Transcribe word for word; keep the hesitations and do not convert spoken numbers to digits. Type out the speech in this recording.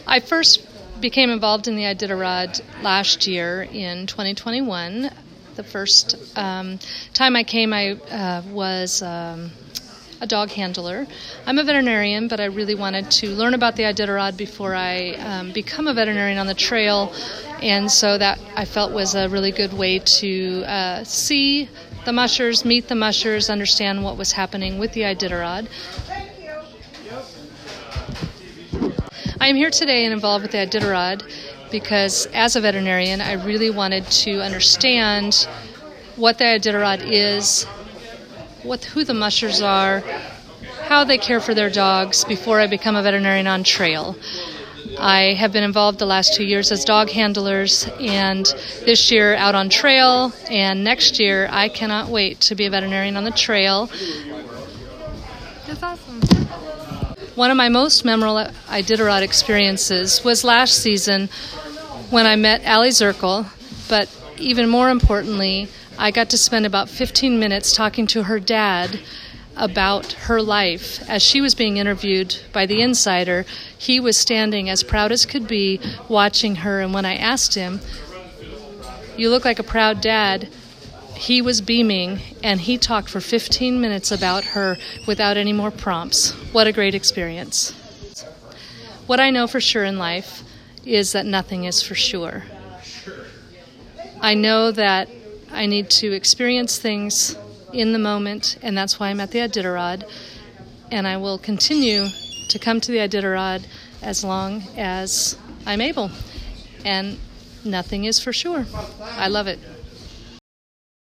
I first became involved in the Iditarod last year in twenty twenty-one. The first um, time I came, I uh, was um, a dog handler. I'm a veterinarian, but I really wanted to learn about the Iditarod before I um, become a veterinarian on the trail, and so that I felt was a really good way to uh, see the mushers, meet the mushers, understand what was happening with the Iditarod. I am here today and involved with the Iditarod because as a veterinarian, I really wanted to understand what the Iditarod is, what who the mushers are, how they care for their dogs before I become a veterinarian on trail. I have been involved the last two years as dog handlers, and this year out on trail, and next year I cannot wait to be a veterinarian on the trail. That's awesome. One of my most memorable Iditarod experiences was last season when I met Allie Zirkle, but even more importantly, I got to spend about fifteen minutes talking to her dad about her life. As she was being interviewed by The Insider, he was standing as proud as could be watching her, and when I asked him, "You look like a proud dad," he was beaming, and he talked for fifteen minutes about her without any more prompts. What a great experience. What I know for sure in life is that nothing is for sure. I know that I need to experience things in the moment, and that's why I'm at the Iditarod, and I will continue to come to the Iditarod as long as I'm able, and nothing is for sure. I love it.